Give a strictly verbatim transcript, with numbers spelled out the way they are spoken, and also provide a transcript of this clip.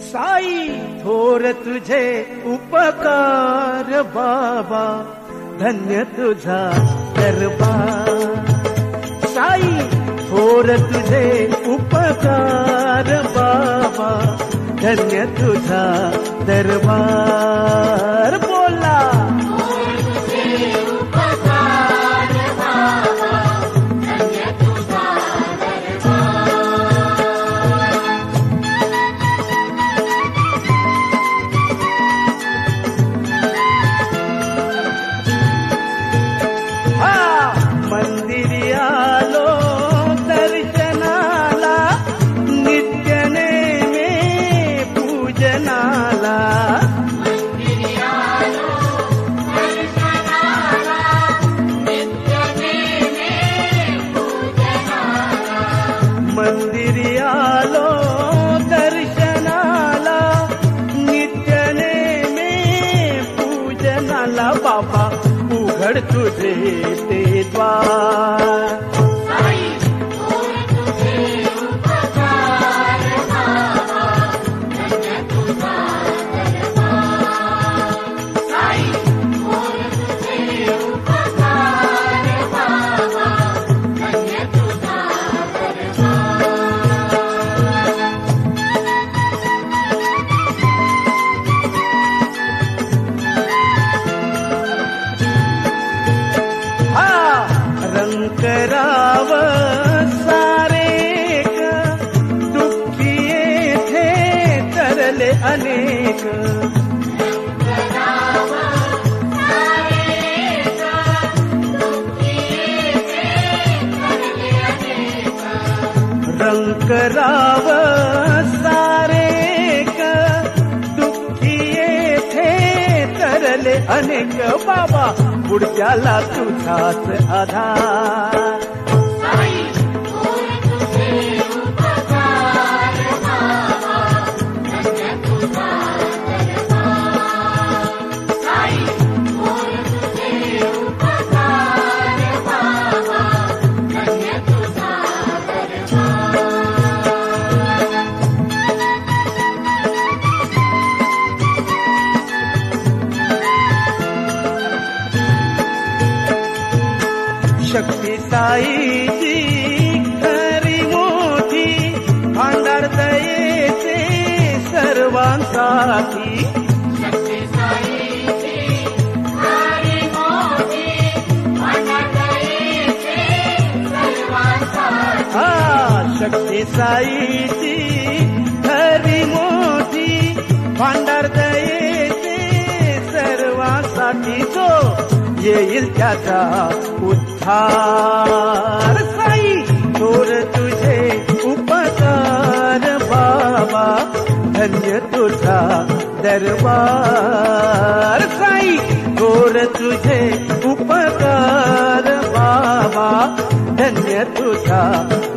साई थोर तुझे उपकार बाबा, धन्य तुझा दरबार. साई थोर तुझे उपकार बाबा, धन्य तुझा दरबार. बोला मंदिरी आलो दर्शनाला, नित्य नेमे पूजनाला. बाबा उघड तुझे ते द्वार. कराव सारेक, दुःखी येथे तरले अनेक. रंग कराव सारेक, दुःखी येथे तरले अनेक. बाबा पुढच्याला तुझाच आधार. शक्ती साईची खरी मोठी, भांडार दयेचे सर्वांसाठी. शक्ती साईची खरी मोठी, भांडार दयेचे सर्वांसाठी. हा शक्ती साईची खरी मोठी, भांडार दयेचे सर्वांसाठी. जो येईल त्याचा उद्धार. साई थोर तुझे उपकार बाबा, धन्य तुझा दरबार. साई थोर तुझे उपकार बाबा, धन्य तुझा